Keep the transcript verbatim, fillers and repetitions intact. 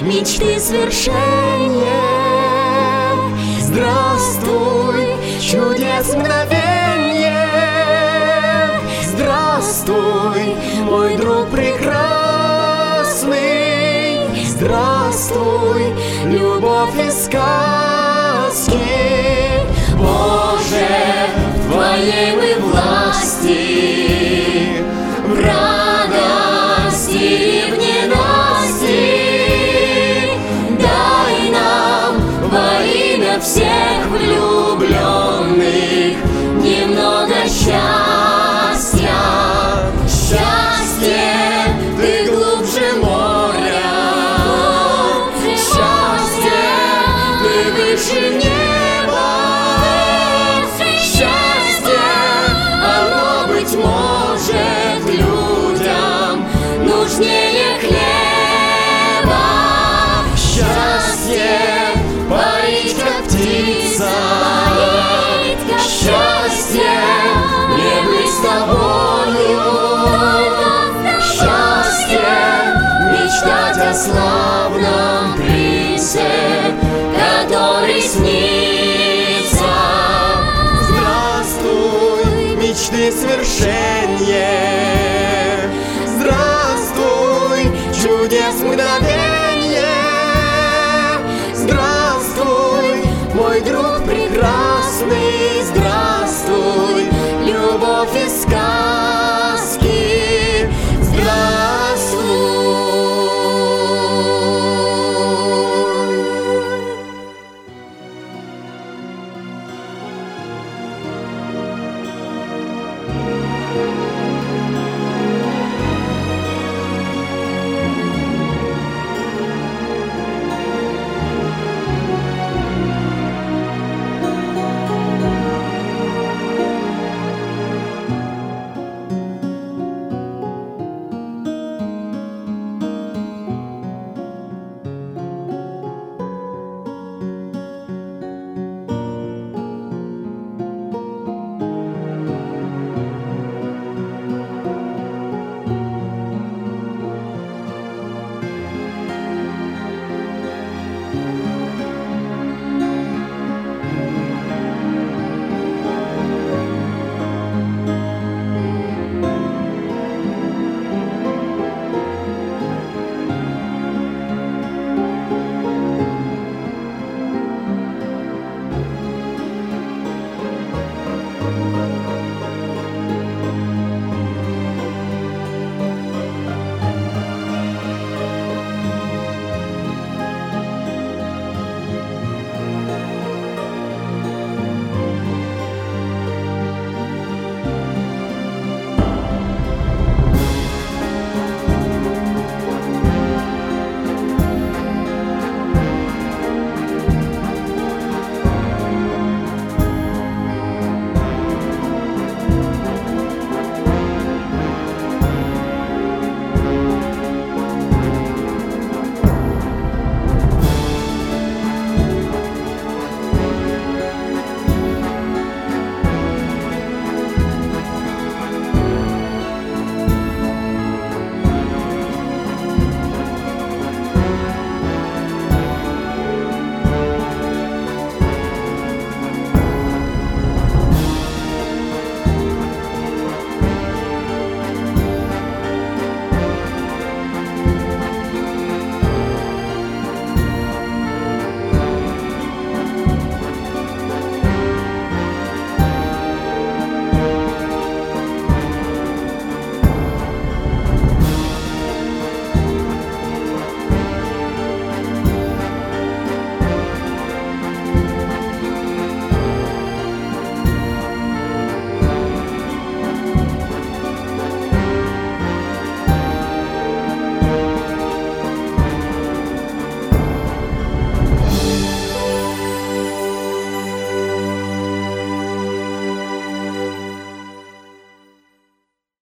мечты свершения. Здравствуй, чудес мгновенье. Здравствуй, мой друг прекрасный. Здравствуй, любовь из сказки. Боже, в Твоей мы власти, в радости и в ненасти. Дай нам во имя всех влюбленных немного счастья. Счастье, ты глубже моря. Счастье, ты выше неба. Счастье, оно, быть может, людям нужнее хлеба. Счастье, парить как птица. Счастье, не быть с тобою. Счастье, мечтать о славном принце, который снится. Здравствуй, мечты свершения. Здравствуй, чудес мгновенье.